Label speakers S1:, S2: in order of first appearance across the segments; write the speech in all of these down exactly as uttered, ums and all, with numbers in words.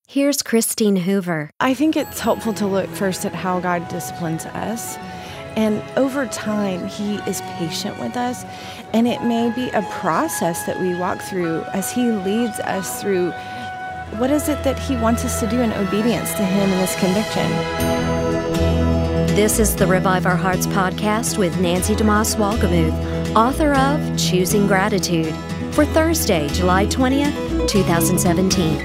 S1: Here's Christine Hoover.
S2: I think it's helpful to look first at how God disciplines us. And over time, He is patient with us. And it may be a process that we walk through as He leads us through what is it that He wants us to do in obedience to Him in this conviction.
S1: This is the Revive Our Hearts podcast with Nancy DeMoss Wolgemuth, author of Choosing Gratitude, for Thursday, July twentieth, twenty seventeen.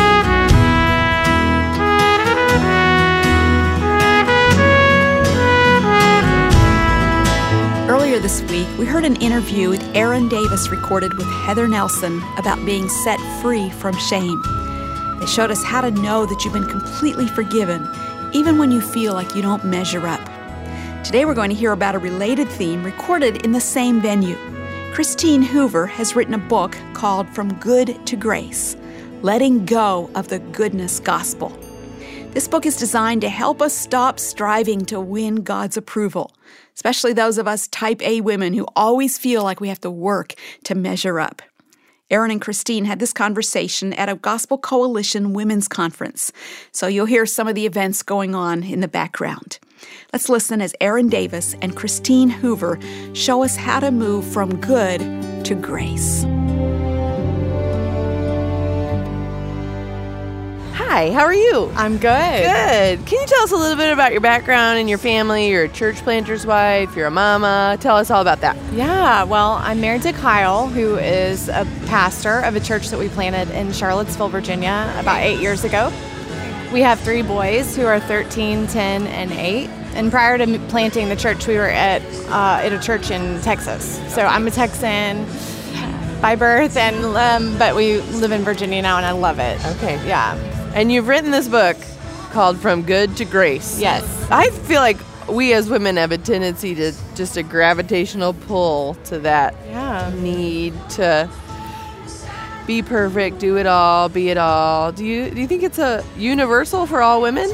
S3: Earlier this week, we heard an interview with Aaron Davis recorded with Heather Nelson about being set free from shame. They showed us how to know that you've been completely forgiven, even when you feel like you don't measure up. Today we're going to hear about a related theme recorded in the same venue. Christine Hoover has written a book called From Good to Grace, Letting Go of the Goodness Gospel. This book is designed to help us stop striving to win God's approval, especially those of us type A women who always feel like we have to work to measure up. Aaron and Christine had this conversation at a Gospel Coalition Women's Conference, so you'll hear some of the events going on in the background. Let's listen as Aaron Davis and Christine Hoover show us how to move from good to grace.
S4: Hi, how are you?
S2: I'm good.
S4: Good. Can you tell us a little bit about your background and your family? You're a church planter's wife, you're a mama. Tell us all about that.
S2: Yeah, well, I'm married to Kyle, who is a pastor of a church that we planted in Charlottesville, Virginia, about eight years ago. We have three boys who are thirteen, ten, and eight. And prior to planting the church, we were at uh, at a church in Texas. So I'm a Texan by birth, and um, but we live in Virginia now, and I love it.
S4: Okay.
S2: Yeah.
S4: And you've written this book called From Good to Grace.
S2: Yes.
S4: I feel like we as women have a tendency to just a gravitational pull to that
S2: Yeah.
S4: need to be perfect, do it all, be it all. Do you do you think it's a universal for all women?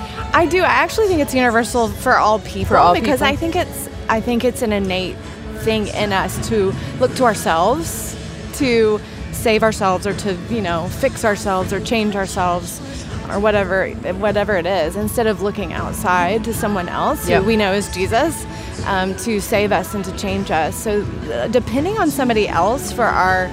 S2: I do. I actually think it's universal for all people.
S4: For all
S2: because
S4: people?
S2: I think it's I think it's an innate thing in us to look to ourselves, to save ourselves, or to, you know, fix ourselves or change ourselves or whatever whatever it is, instead of looking outside to someone else
S4: Yep.
S2: who we know is Jesus, um, to save us and to change us. So uh, depending on somebody else for our,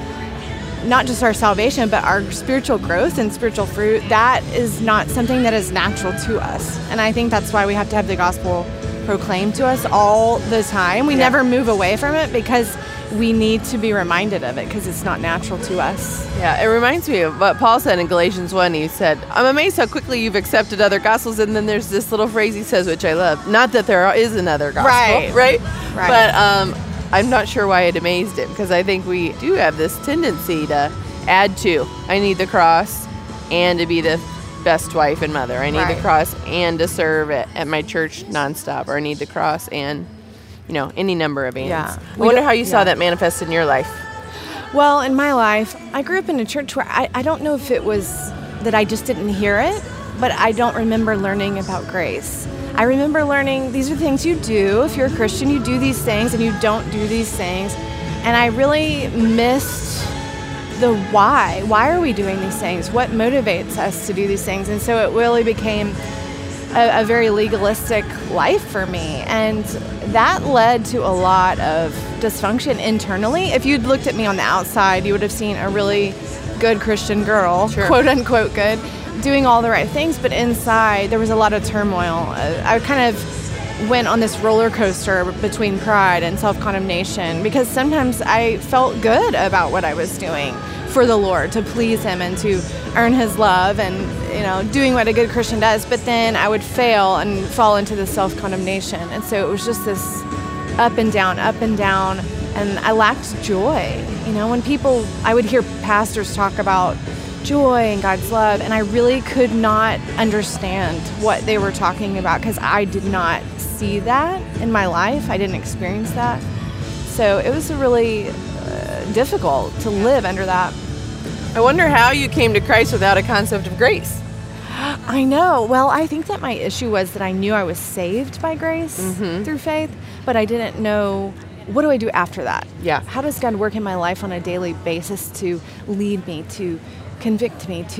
S2: not just our salvation, but our spiritual growth and spiritual fruit, that is not something that is natural to us. And I think that's why we have to have the gospel proclaimed to us all the time. We
S4: Yeah.
S2: never move away from it because we need to be reminded of it, because it's not natural to us.
S4: Yeah, it reminds me of what Paul said in Galatians one. He said, I'm amazed how quickly you've accepted other gospels. And then there's this little phrase he says, which I love. Not that there is another gospel.
S2: Right.
S4: Right?
S2: Right.
S4: But um, I'm not sure why it amazed him, because I think we do have this tendency to add to. I need the cross and to be the best wife and mother. I need
S2: Right.
S4: the cross and to serve at, at my church nonstop. Or I need the cross and, you know, any number of ands.
S2: Yeah.
S4: I
S2: We
S4: wonder
S2: don't-
S4: how you saw
S2: yeah.
S4: that manifest in your life.
S2: Well, in my life, I grew up in a church where I, I don't know if it was that I just didn't hear it, but I don't remember learning about grace. I remember learning these are things you do. If you're a Christian, you do these things, and you don't do these things. And I really missed the why. Why are we doing these things? What motivates us to do these things? And so it really became a, a very legalistic life for me. And that led to a lot of dysfunction internally. If you'd looked at me on the outside, you would have seen a really good Christian girl,
S4: Sure.
S2: quote unquote good, doing all the right things. But inside, there was a lot of turmoil. Uh, I kind of went on this roller coaster between pride and self-condemnation, because sometimes I felt good about what I was doing for the Lord, to please Him and to earn His love, and, you know, doing what a good Christian does. But then I would fail and fall into the self-condemnation. And so it was just this up and down, up and down, and I lacked joy. You know, when people, I would hear pastors talk about joy and God's love, and I really could not understand what they were talking about, because I did not see that in my life. I didn't experience that. So it was really uh, difficult to live under that.
S4: I wonder how you came to Christ without a concept of grace.
S2: I know. Well, I think that my issue was that I knew I was saved by grace
S4: Mm-hmm.
S2: through faith, but I didn't know, what do I do after that?
S4: Yeah.
S2: How does God work in my life on a daily basis to lead me, to convict me, to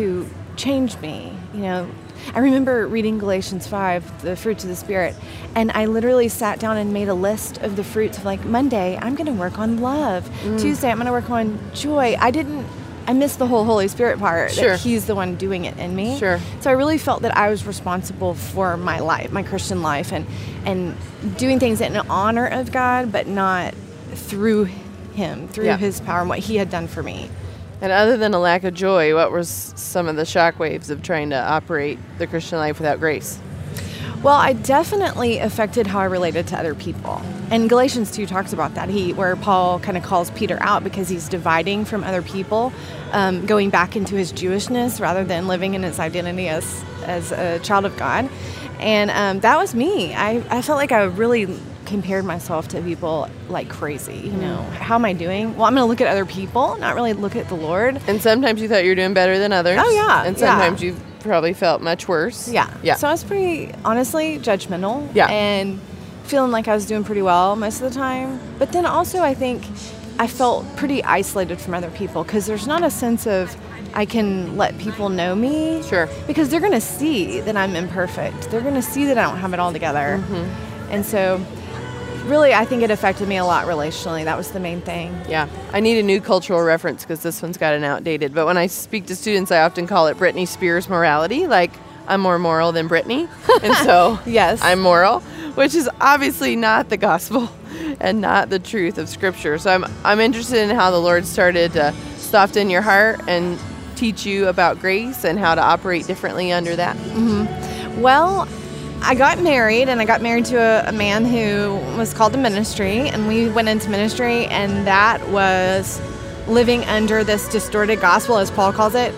S2: changed me, you know. I remember reading Galatians five, the fruits of the Spirit, and I literally sat down and made a list of the fruits of, like, Monday, I'm going to work on love. Mm. Tuesday, I'm going to work on joy. I didn't, I missed the whole Holy Spirit part,
S4: sure.
S2: that he's the one doing it in me.
S4: Sure.
S2: So I really felt that I was responsible for my life, my Christian life, and, and doing things in honor of God, but not through him, through yeah. his power and what he had done for me.
S4: And other than a lack of joy, what were some of the shockwaves of trying to operate the Christian life without grace?
S2: Well, I definitely affected how I related to other people. And Galatians two talks about that, he where Paul kind of calls Peter out because he's dividing from other people, um, going back into his Jewishness rather than living in his identity as, as a child of God. And um, that was me. I, I felt like I really compared myself to people like crazy, you know. Mm. How am I doing? Well, I'm going to look at other people, not really look at the Lord.
S4: And sometimes you thought you were doing better than others.
S2: Oh, yeah.
S4: And sometimes
S2: yeah.
S4: you probably felt much worse.
S2: Yeah.
S4: Yeah.
S2: So I was pretty, honestly, judgmental.
S4: Yeah.
S2: And feeling like I was doing pretty well most of the time. But then also I think I felt pretty isolated from other people because there's not a sense of I can let people know me.
S4: Sure.
S2: Because they're going to see that I'm imperfect. They're going to see that I don't have it all together. Mm-hmm. And so really, I think it affected me a lot relationally. That was the main thing.
S4: Yeah. I need a new cultural reference because this one's gotten outdated. But when I speak to students, I often call it Britney Spears morality. Like, I'm more moral than Britney. And so
S2: yes.
S4: I'm moral, which is obviously not the gospel and not the truth of Scripture. So I'm I'm interested in how the Lord started to soften your heart and teach you about grace and how to operate differently under that.
S2: Mm-hmm. Well, I got married, and I got married to a, a man who was called to ministry, and we went into ministry, and that was living under this distorted gospel, as Paul calls it.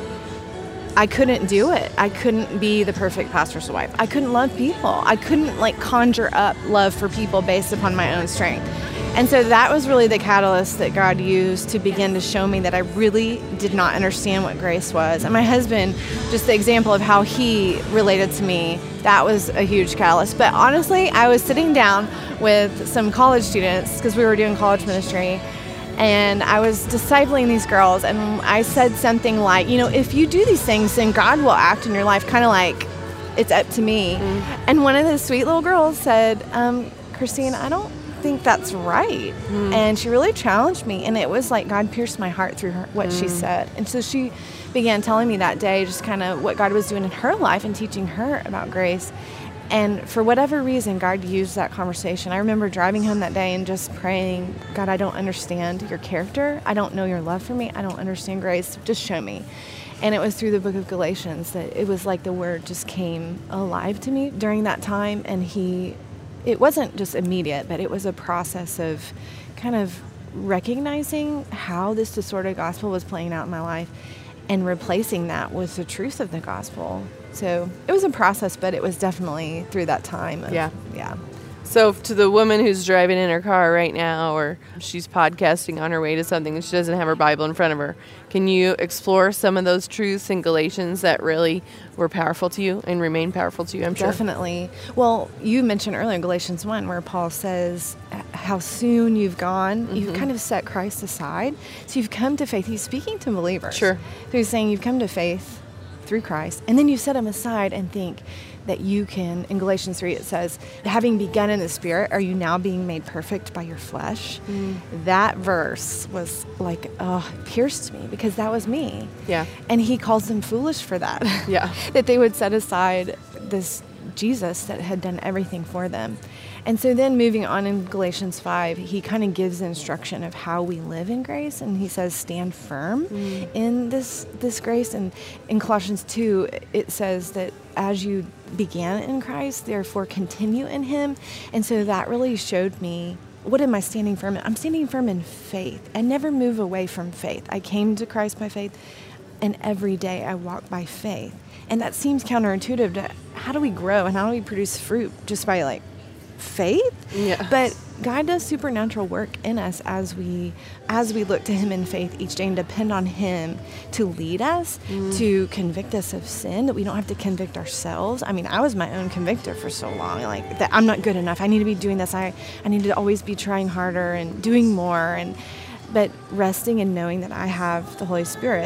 S2: I couldn't do it. I couldn't be the perfect pastor's wife. I couldn't love people. I couldn't, like, conjure up love for people based upon my own strength. And so that was really the catalyst that God used to begin to show me that I really did not understand what grace was. And my husband, just the example of how he related to me, that was a huge catalyst. But honestly, I was sitting down with some college students because we were doing college ministry, and I was discipling these girls, and I said something like, you know, if you do these things, then God will act in your life, kind of like it's up to me. Mm. And one of the sweet little girls said, um, Christine, I don't think that's right. Mm. And she really challenged me, and it was like God pierced my heart through her, what mm. she said. And so she began telling me that day just kind of what God was doing in her life and teaching her about grace. And for whatever reason, God used that conversation. I remember driving home that day and just praying, God, I don't understand your character. I don't know your love for me. I don't understand grace. Just show me. And it was through the book of Galatians that it was like the word just came alive to me during that time. And he It wasn't just immediate, but it was a process of kind of recognizing how this distorted gospel was playing out in my life and replacing that with the truth of the gospel. So it was a process, but it was definitely through that time. Of,
S4: yeah.
S2: Yeah.
S4: So to the woman who's driving in her car right now, or she's podcasting on her way to something and she doesn't have her Bible in front of her, can you explore some of those truths in Galatians that really were powerful to you and remain powerful to you, I'm sure?
S2: Definitely. Well, you mentioned earlier in Galatians one where Paul says how soon you've gone. Mm-hmm. You've kind of set Christ aside. So you've come to faith. He's speaking to believers.
S4: Sure.
S2: So he's saying you've come to faith through Christ, and then you set him aside and think that you can, in Galatians three it says, having begun in the Spirit, are you now being made perfect by your flesh? Mm. That verse was like, oh, it pierced me because that was me.
S4: Yeah.
S2: And he calls them foolish for that.
S4: Yeah.
S2: That they would set aside this Jesus that had done everything for them. And so then moving on in Galatians five, he kind of gives instruction of how we live in grace. And he says, stand firm mm. in this this grace. And in Colossians two, it says that as you began in Christ, therefore continue in him. And so that really showed me, what am I standing firm in? I'm standing firm in faith. I never move away from faith. I came to Christ by faith, and every day I walk by faith. And that seems counterintuitive to how do we grow and how do we produce fruit just by like faith?
S4: Yeah.
S2: But God does supernatural work in us as we as we look to him in faith each day and depend on him to lead us, mm. to convict us of sin, that we don't have to convict ourselves. I mean, I was my own convictor for so long, like that I'm not good enough. I need to be doing this. I, I need to always be trying harder and doing more. And but resting and knowing that I have the Holy Spirit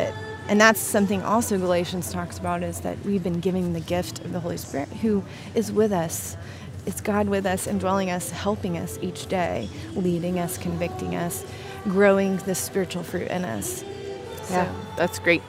S2: And that's something also Galatians talks about, is that we've been given the gift of the Holy Spirit who is with us. It's God with us, indwelling us, helping us each day, leading us, convicting us, growing this spiritual fruit in us.
S4: Yeah, so. That's great.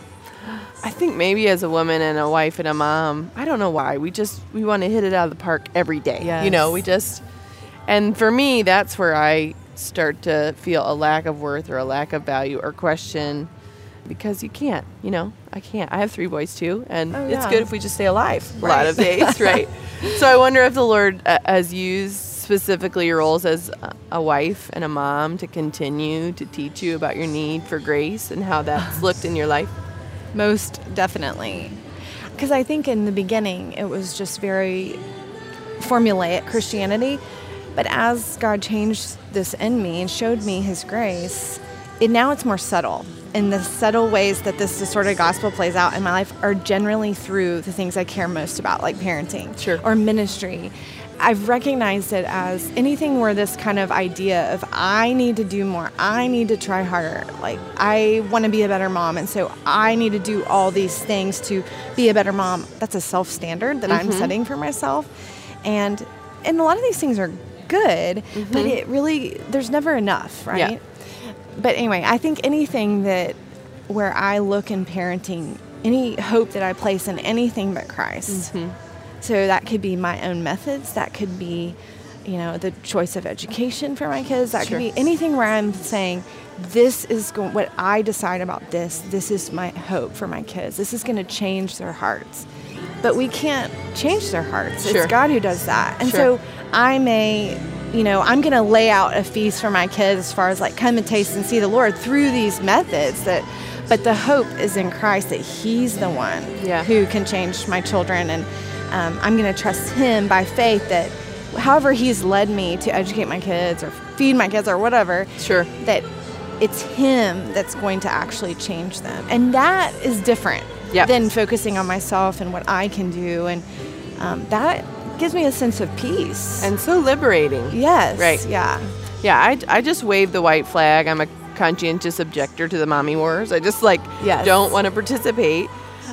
S4: I think maybe as a woman and a wife and a mom, I don't know why, we just, we want to hit it out of the park every day.
S2: Yes.
S4: You know, we just, and for me, that's where I start to feel a lack of worth or a lack of value or question, because you can't, you know, I can't. I have three boys too, and
S2: oh,
S4: it's
S2: yeah.
S4: good if we just stay alive
S2: right.
S4: a lot of days, right? So I wonder if the Lord uh, has used specifically your roles as a wife and a mom to continue to teach you about your need for grace and how that's looked in your life.
S2: Most definitely. Because I think in the beginning it was just very formulaic Christianity, but as God changed this in me and showed me his grace, it, now it's more subtle. And the subtle ways that this distorted gospel plays out in my life are generally through the things I care most about, like parenting
S4: sure.
S2: or ministry. I've recognized it as anything where this kind of idea of I need to do more, I need to try harder, like I want to be a better mom, and so I need to do all these things to be a better mom. That's a self-standard that mm-hmm. I'm setting for myself. And and a lot of these things are good, mm-hmm. but it really, there's never enough, right?
S4: Yeah.
S2: But anyway, I think anything that where I look in parenting, any hope that I place in anything but Christ.
S4: Mm-hmm.
S2: So that could be my own methods. That could be, you know, the choice of education for my kids. That
S4: sure.
S2: could be anything where I'm saying, this is go- what I decide about this. This is my hope for my kids. This is going to change their hearts. But we can't change their hearts.
S4: Sure.
S2: It's God who does that. And
S4: sure.
S2: so I may, you know, I'm going to lay out a feast for my kids as far as like come and taste and see the Lord through these methods that, but the hope is in Christ that he's the one
S4: yeah.
S2: who can change my children. And um, I'm going to trust him by faith that however he's led me to educate my kids or feed my kids or whatever,
S4: sure.
S2: that it's him that's going to actually change them. And that is different
S4: yep.
S2: than focusing on myself and what I can do. And um, that gives me a sense of peace.
S4: And so liberating.
S2: Yes.
S4: Right.
S2: Yeah.
S4: Yeah, I, I just wave the white flag. I'm a conscientious objector to the mommy wars. I just, like,
S2: yes.
S4: don't want to participate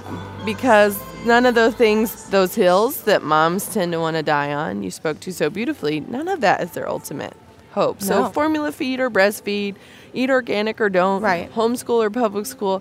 S4: because none of those things, those hills that moms tend to want to die on, you spoke to so beautifully, none of that is their ultimate hope.
S2: No.
S4: So formula feed or breastfeed, eat organic or don't,
S2: right.
S4: homeschool or public school,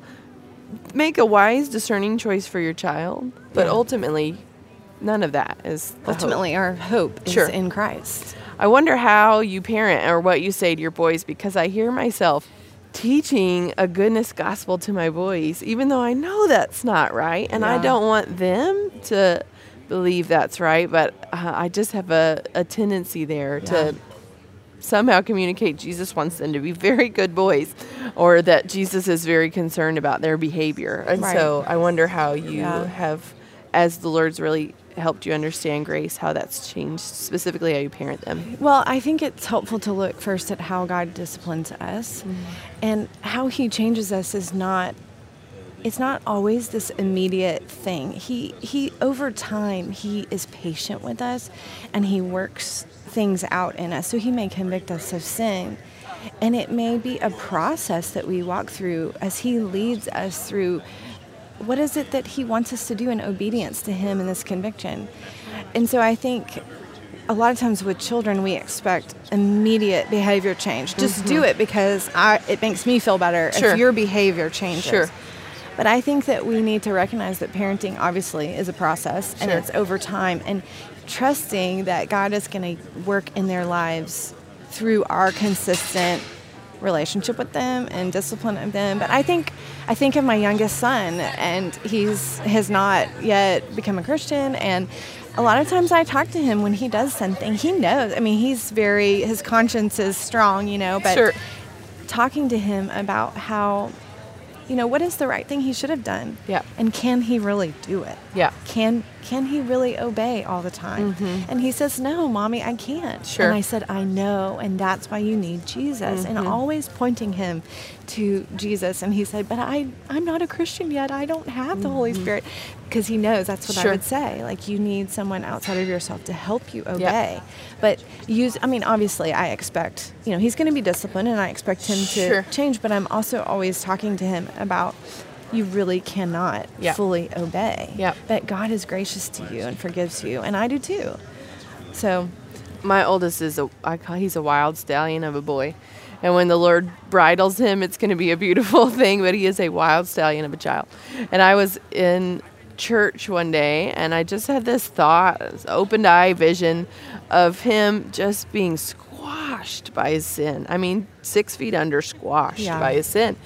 S4: make a wise, discerning choice for your child. But
S2: yeah.
S4: ultimately, none of that is the
S2: Ultimately,
S4: hope.
S2: our hope is
S4: sure.
S2: in Christ.
S4: I wonder how you parent or what you say to your boys, because I hear myself teaching a goodness gospel to my boys, even though I know that's not right. And
S2: yeah.
S4: I don't want them to believe that's right. But uh, I just have a, a tendency there yeah. to somehow communicate Jesus wants them to be very good boys, or that Jesus is very concerned about their behavior. And
S2: right.
S4: so I wonder how you
S2: yeah.
S4: have, as the Lord's really helped you understand grace, how that's changed, specifically how you parent them.
S2: Well, I think it's helpful to look first at how God disciplines us, mm-hmm. and how he changes us is not, it's not always this immediate thing. He, he, over time, he is patient with us, and he works things out in us. So he may convict us of sin, and it may be a process that we walk through as he leads us through what is it that he wants us to do in obedience to him in this conviction. And so I think a lot of times with children, we expect immediate behavior change. Just mm-hmm. do it because I, it makes me feel better
S4: sure.
S2: if your behavior changes.
S4: Sure.
S2: But I think that we need to recognize that parenting obviously is a process, and
S4: sure.
S2: it's over time, and trusting that God is going to work in their lives through our consistent relationship with them and discipline of them. But I think I think of my youngest son, and he's has not yet become a Christian, and a lot of times I talk to him when he does something. He knows. I mean, he's very, his conscience is strong, you know, but
S4: sure.
S2: talking to him about how, you know, what is the right thing he should have done?
S4: Yeah.
S2: And can he really do it?
S4: Yeah.
S2: Can can he really obey all the time?
S4: Mm-hmm.
S2: And he says, no, Mommy, I can't.
S4: Sure.
S2: And I said, I know, and that's why you need Jesus.
S4: Mm-hmm.
S2: And always pointing him to Jesus. And he said, but I, I'm not a Christian yet. I don't have the mm-hmm. Holy Spirit. Because he knows that's what
S4: sure.
S2: I would say. Like, you need someone outside of yourself to help you obey.
S4: Yep.
S2: But use, I mean, obviously, I expect, you know, he's going to be disciplined, and I expect him to
S4: sure.
S2: change. But I'm also always talking to him about, you really cannot
S4: Yep.
S2: fully obey.
S4: Yep.
S2: But God is gracious to you and forgives you, and I do too. So,
S4: My oldest is a, I call, he's a wild stallion of a boy. And when the Lord bridles him, it's going to be a beautiful thing, but he is a wild stallion of a child. And I was in church one day, and I just had this thought, this opened eye vision of him just being squashed by his sin. I mean, six feet under, squashed
S2: Yeah.
S4: by his sin.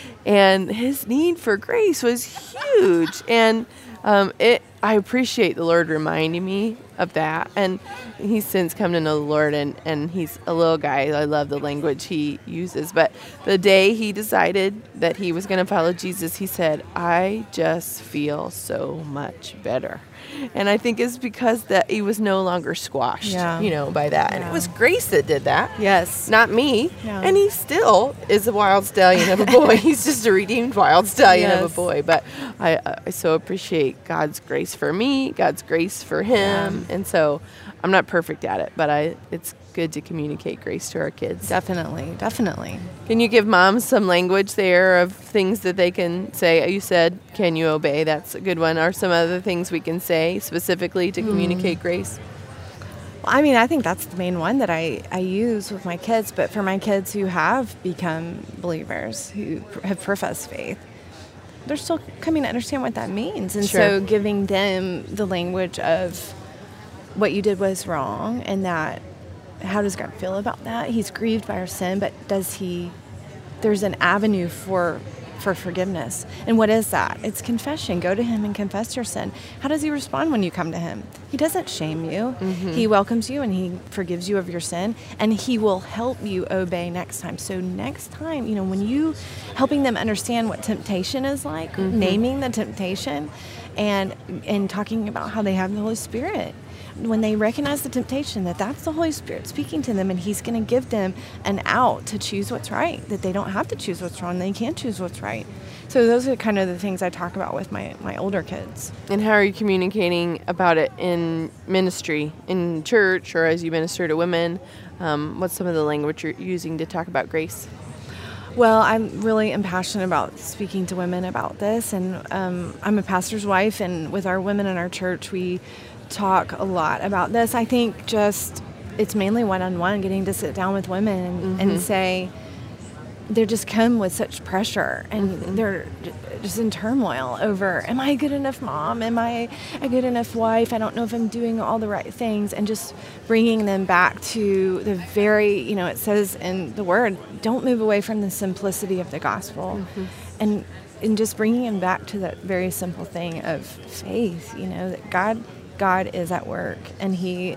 S4: And his need for grace was huge. And um, it, I appreciate the Lord reminding me of that. And he's since come to know the Lord, and, and he's a little guy. I love the language he uses. But the day he decided that he was going to follow Jesus, he said, I just feel so much better. And I think it's because that he was no longer squashed,
S2: Yeah.
S4: you know, by that. And
S2: Yeah.
S4: it was grace that did that.
S2: yes.
S4: Not me.
S2: Yeah.
S4: And he still is a wild stallion of a boy. He's just a redeemed wild stallion of
S2: Yes.
S4: a boy. But I, I so appreciate God's grace for me, God's grace for him. And so I'm not perfect at it, but I it's good to communicate grace to our kids.
S2: Definitely, definitely.
S4: Can you give moms some language there of things that they can say? You said, can you obey? That's a good one. Are some other things we can say specifically to communicate grace?
S2: Well, I mean, I think that's the main one that I, I use with my kids, but for my kids who have become believers, who pr- have professed faith, they're still coming to understand what that means. And
S4: Sure.
S2: so giving them the language of what you did was wrong, and that how does God feel about that? He's grieved by our sin, but does he, there's an avenue for for forgiveness. And what is that? It's confession. Go to him and confess your sin. How does he respond when you come to him? He doesn't shame you.
S4: Mm-hmm.
S2: He welcomes you and he forgives you of your sin, and he will help you obey next time. So next time, you know, when you helping them understand what temptation is like,
S4: Mm-hmm.
S2: naming the temptation and and talking about how they have the Holy Spirit. When they recognize the temptation, that that's the Holy Spirit speaking to them, and he's going to give them an out to choose what's right, that they don't have to choose what's wrong, they can choose what's right. So those are kind of the things I talk about with my, my older kids.
S4: And how are you communicating about it in ministry, in church, or as you minister to women? Um, what's some of the language you're using to talk about grace?
S2: Well, I'm really impassioned about speaking to women about this, and um, I'm a pastor's wife, and with our women in our church, we talk a lot about this. I think just it's mainly one-on-one, getting to sit down with women and,
S4: Mm-hmm.
S2: and say they just come with such pressure, and
S4: Mm-hmm.
S2: they're j- just in turmoil over, am I a good enough mom? Am I a good enough wife? I don't know if I'm doing all the right things, and just bringing them back to the very, you know, it says in the word, don't move away from the simplicity of the gospel.
S4: Mm-hmm.
S2: And and just bringing them back to that very simple thing of faith, you know, that God God is at work, and he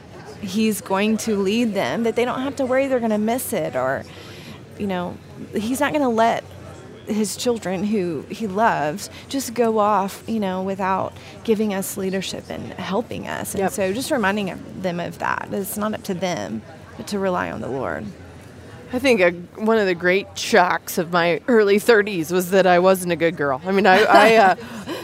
S2: he's going to lead them, that they don't have to worry they're going to miss it, or, you know, he's not going to let his children who he loves just go off, you know, without giving us leadership and helping us. And
S4: Yep.
S2: so just reminding them of that. It's not up to them, but to rely on the Lord.
S4: I think a, one of the great shocks of my early thirties was that I wasn't a good girl. I mean, I I, uh,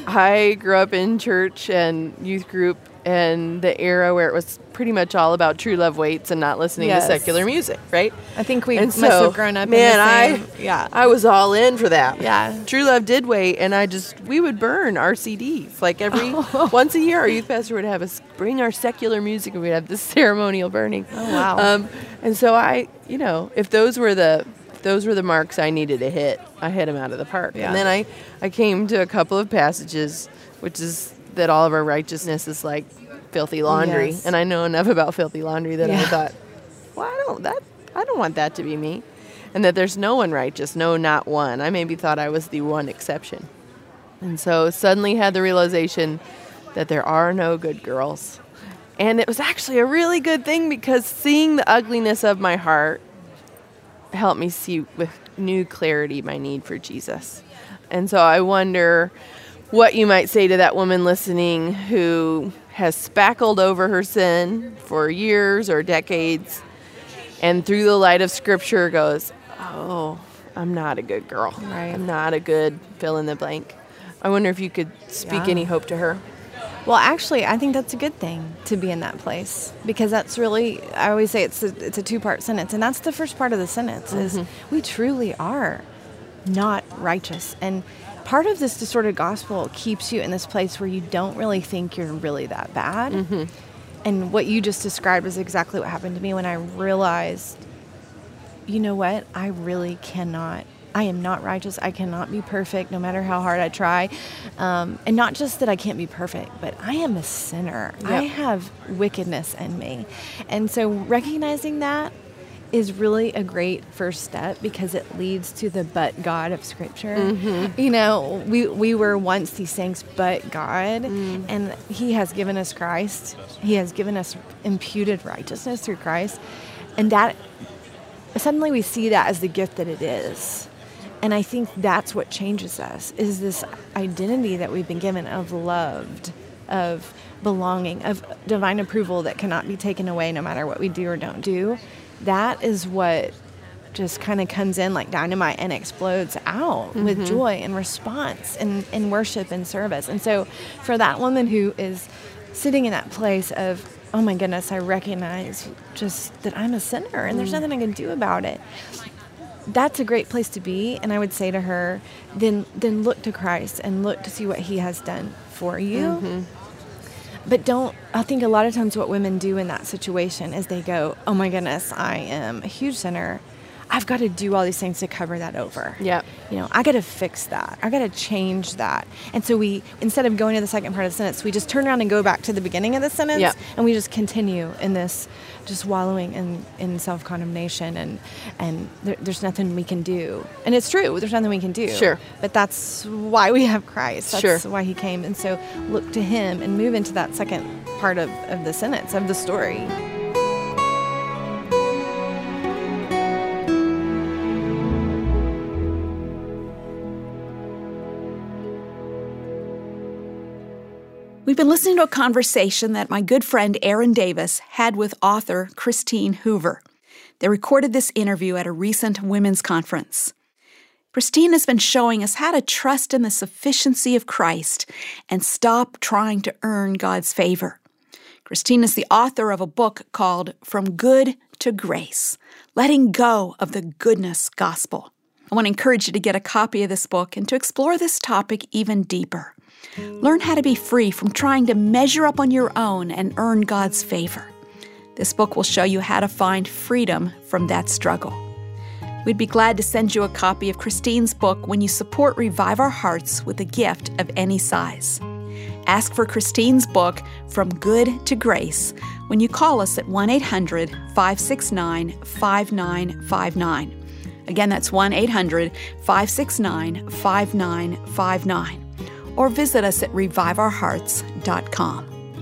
S4: I grew up in church and youth group, and the era where it was pretty much all about True Love Waits and not listening
S2: Yes.
S4: to secular music, right?
S2: I think we
S4: And
S2: must
S4: so,
S2: have grown up
S4: man,
S2: in the same,
S4: I
S2: yeah.
S4: I was all in for that.
S2: Yeah.
S4: True Love did wait, and I just we would burn our C Ds like every once a year. Our youth pastor would have us bring our secular music, and we'd have this ceremonial burning.
S2: Oh, wow.
S4: Um, and so I, you know, if those were the if those were the marks I needed to hit, I hit them out of the park.
S2: Yeah.
S4: And then I I came to a couple of passages, which is that all of our righteousness is like filthy laundry,
S2: Yes.
S4: and I know enough about filthy laundry that I
S2: Yeah.
S4: thought, well, I don't that I don't want that to be me, and that there's no one righteous, no, not one. I maybe thought I was the one exception, and so suddenly had the realization that there are no good girls, and it was actually a really good thing, because seeing the ugliness of my heart helped me see with new clarity my need for Jesus. And so I wonder what you might say to that woman listening who has spackled over her sin for years or decades, and through the light of Scripture goes, oh, I'm not a good girl.
S2: Right.
S4: I'm not a good fill in the blank. I wonder if you could speak
S2: Yeah.
S4: any hope to her.
S2: Well, actually, I think that's a good thing to be in that place, because that's really, I always say it's a, it's a two-part sentence, and that's the first part of the sentence is we truly are not righteous. And part of this distorted gospel keeps you in this place where you don't really think you're really that bad. Mm-hmm. And what you just described is exactly what happened to me when I realized, you know what? I really cannot. I am not righteous. I cannot be perfect no matter how hard I try. Um, and not just that I can't be perfect, but I am a sinner. Yep. I have wickedness in me. And so recognizing that is really a great first step because it leads to the but God of Scripture. Mm-hmm. You know, we, we were once these things, but God, mm. and He has given us Christ. He has given us imputed righteousness through Christ. And that, suddenly we see that as the gift that it is. And I think that's what changes us, is this identity that we've been given of loved, of belonging, of divine approval that cannot be taken away no matter what we do or don't do. That is what just kind of comes in like dynamite and explodes out mm-hmm. with joy and response and, and worship and service. And so for that woman who is sitting in that place of, oh my goodness, I recognize just that I'm a sinner and there's nothing I can do about it. That's a great place to be, and I would say to her, then then look to Christ and look to see what He has done for you. Mm-hmm. But don't, I think a lot of times what women do in that situation is they go, oh my goodness, I am a huge sinner. I've got to do all these things to cover that over.
S4: Yeah.
S2: You know, I got to fix that. I got to change that. And so we, instead of going to the second part of the sentence, we just turn around and go back to the beginning of the sentence. Yep. And we just continue in this, just wallowing in, in self-condemnation and, and there, there's nothing we can do. And it's true. There's nothing we can do.
S4: Sure.
S2: But that's why we have Christ. That's
S4: sure.
S2: why He came. And so look to Him and move into that second part of, of the sentence, of the story.
S3: We've been listening to a conversation that my good friend Aaron Davis had with author Christine Hoover. They recorded this interview at a recent women's conference. Christine has been showing us how to trust in the sufficiency of Christ and stop trying to earn God's favor. Christine is the author of a book called From Good to Grace, Letting Go of the Goodness Gospel. I want to encourage you to get a copy of this book and to explore this topic even deeper. Learn how to be free from trying to measure up on your own and earn God's favor. This book will show you how to find freedom from that struggle. We'd be glad to send you a copy of Christine's book when you support Revive Our Hearts with a gift of any size. Ask for Christine's book, From Good to Grace, when you call us at one eight hundred, five six nine, five nine five nine. Again, that's one eight hundred, five six nine, five nine five nine. Or visit us at revive our hearts dot com.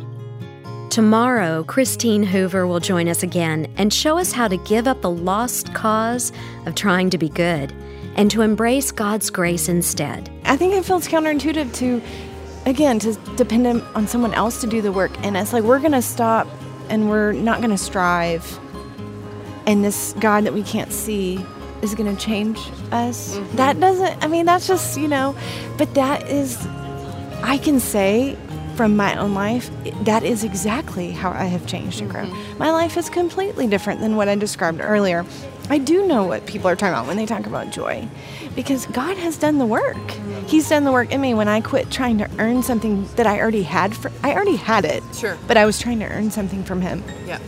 S1: Tomorrow, Christine Hoover will join us again and show us how to give up the lost cause of trying to be good and to embrace God's grace instead.
S2: I think it feels counterintuitive to, again, to depend on someone else to do the work in us. Like, we're going to stop and we're not going to strive. And this God that we can't see is going to change us. Mm-hmm. That doesn't, I mean, that's just, you know, but that is, I can say from my own life, that is exactly how I have changed and grown. Mm-hmm. My life is completely different than what I described earlier. I do know what people are talking about when they talk about joy, because God has done the work. Mm-hmm. He's done the work in me when I quit trying to earn something that I already had. For, I already had it,
S4: sure,
S2: but I was trying to earn something from Him.
S4: Yeah.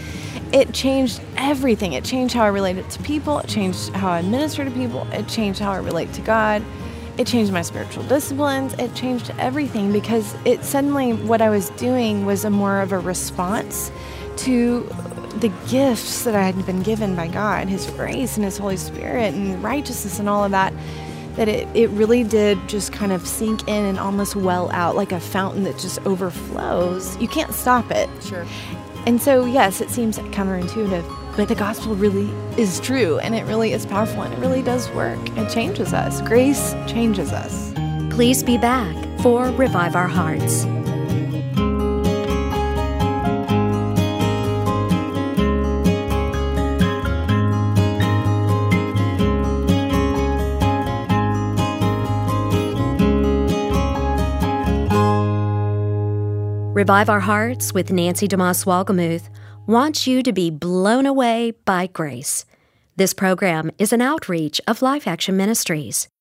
S2: It changed everything. It changed how I related to people. It changed how I minister to people. It changed how I relate to God. It changed my spiritual disciplines. It changed everything because it suddenly, what I was doing was a more of a response to the gifts that I had been given by God, His grace and His Holy Spirit and righteousness and all of that, that it, it really did just kind of sink in and almost well out like a fountain that just overflows. You can't stop it.
S4: Sure.
S2: And so, yes, it seems counterintuitive, but the gospel really is true, and it really is powerful, and it really does work. It changes us. Grace changes us.
S1: Please be back for Revive Our Hearts. Revive Our Hearts with Nancy DeMoss Wolgemuth wants you to be blown away by grace. This program is an outreach of Life Action Ministries.